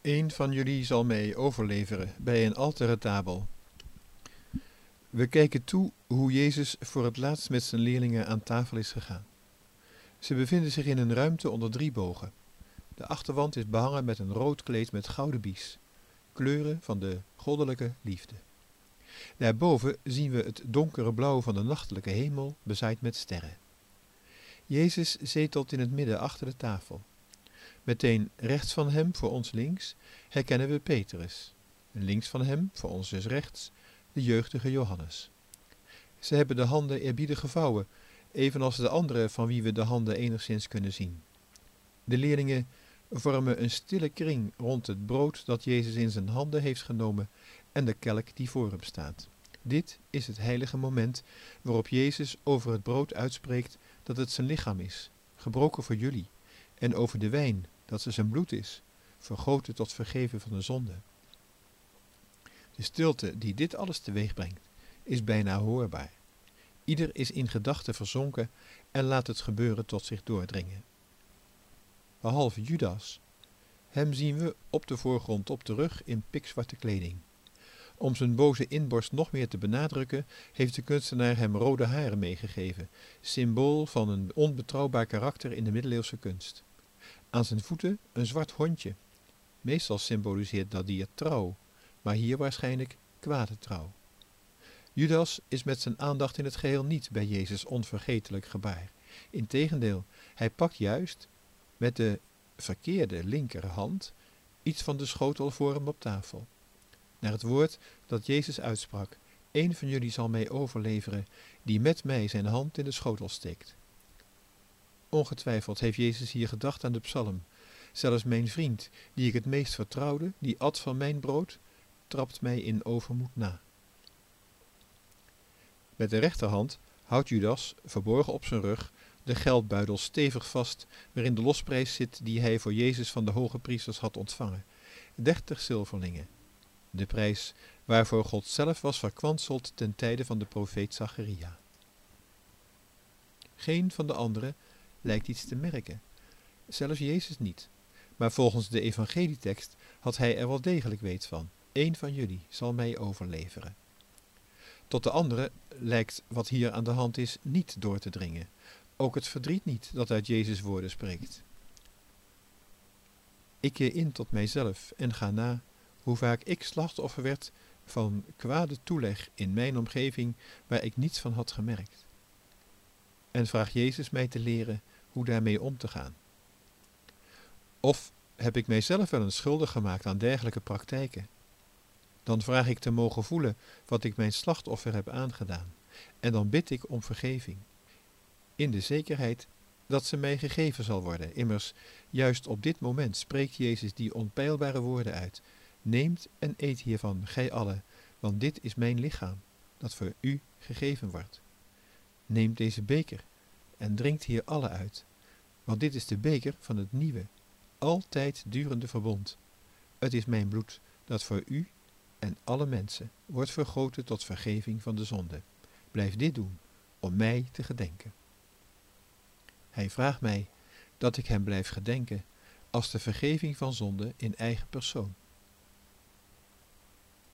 Eén van jullie zal mij overleveren bij een altarentabel. We kijken toe hoe Jezus voor het laatst met zijn leerlingen aan tafel is gegaan. Ze bevinden zich in een ruimte onder 3 bogen. De achterwand is behangen met een rood kleed met gouden bies, kleuren van de goddelijke liefde. Daarboven zien we het donkere blauw van de nachtelijke hemel bezaaid met sterren. Jezus zetelt in het midden achter de tafel. Meteen rechts van hem, voor ons links, herkennen we Petrus. En links van hem, voor ons dus rechts, de jeugdige Johannes. Ze hebben de handen eerbiedig gevouwen, evenals de anderen van wie we de handen enigszins kunnen zien. De leerlingen vormen een stille kring rond het brood dat Jezus in zijn handen heeft genomen en de kelk die voor hem staat. Dit is het heilige moment waarop Jezus over het brood uitspreekt dat het zijn lichaam is, gebroken voor jullie, en over de wijn dat het zijn bloed is, vergoten tot vergeven van de zonde. De stilte die dit alles teweeg brengt, is bijna hoorbaar. Ieder is in gedachten verzonken en laat het gebeuren tot zich doordringen. Behalve Judas. Hem zien we op de voorgrond op de rug in pikzwarte kleding. Om zijn boze inborst nog meer te benadrukken, heeft de kunstenaar hem rode haren meegegeven, symbool van een onbetrouwbaar karakter in de middeleeuwse kunst. Aan zijn voeten een zwart hondje. Meestal symboliseert dat dier trouw, maar hier waarschijnlijk kwade trouw. Judas is met zijn aandacht in het geheel niet bij Jezus' onvergetelijk gebaar. Integendeel, hij pakt juist met de verkeerde linkerhand iets van de schotel voor hem op tafel. Naar het woord dat Jezus uitsprak: "Eén van jullie zal mij overleveren, die met mij zijn hand in de schotel steekt." Ongetwijfeld heeft Jezus hier gedacht aan de psalm. Zelfs mijn vriend, die ik het meest vertrouwde, die at van mijn brood, trapt mij in overmoed na. Met de rechterhand houdt Judas, verborgen op zijn rug, de geldbuidel stevig vast, waarin de losprijs zit die hij voor Jezus van de hoge priesters had ontvangen. 30 zilverlingen. De prijs waarvoor God zelf was verkwanseld ten tijde van de profeet Zacharia. Geen van de anderen lijkt iets te merken. Zelfs Jezus niet. Maar volgens de evangelietekst had hij er wel degelijk weet van. Eén van jullie zal mij overleveren. Tot de anderen lijkt wat hier aan de hand is niet door te dringen. Ook het verdriet niet dat uit Jezus' woorden spreekt. Ik keer in tot mijzelf en ga na hoe vaak ik slachtoffer werd van kwade toeleg in mijn omgeving waar ik niets van had gemerkt. En vraag Jezus mij te leren hoe daarmee om te gaan. Of heb ik mijzelf wel eens schuldig gemaakt aan dergelijke praktijken? Dan vraag ik te mogen voelen wat ik mijn slachtoffer heb aangedaan. En dan bid ik om vergeving. In de zekerheid dat ze mij gegeven zal worden. Immers, juist op dit moment spreekt Jezus die onpeilbare woorden uit. Neemt en eet hiervan, gij allen, want dit is mijn lichaam, dat voor u gegeven wordt. Neemt deze beker en drinkt hier alle uit, want dit is de beker van het nieuwe, altijd durende verbond. Het is mijn bloed, dat voor u en alle mensen wordt vergoten tot vergeving van de zonde. Blijf dit doen, om mij te gedenken. Hij vraagt mij dat ik hem blijf gedenken als de vergeving van zonde in eigen persoon.